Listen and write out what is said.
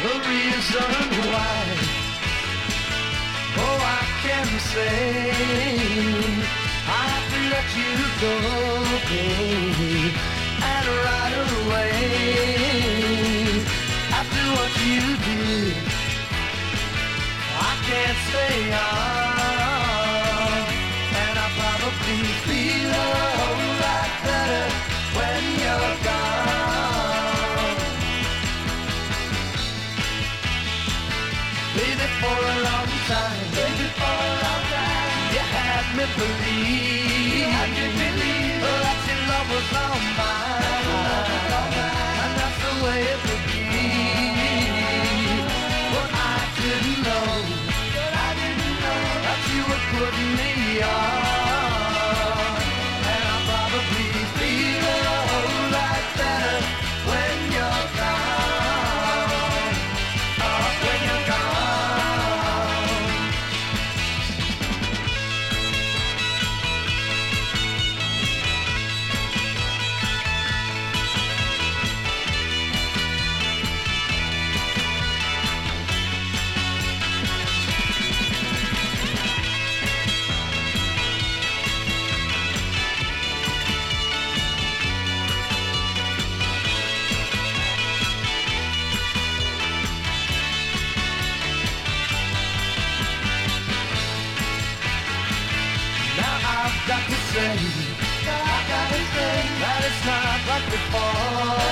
the reason why. Oh, I can say I have to let you go, babe, and right away. After what you did, I can't stay on, and I probably feel a whole lot better when you're gone. Baby, for a long time, you had me believe, that your love was all mine, and that's the way it would be. But I didn't know that you would put me on, and I probably feel a whole lot better when you're gone. When you're gone. Now I've got to say that it's not like before.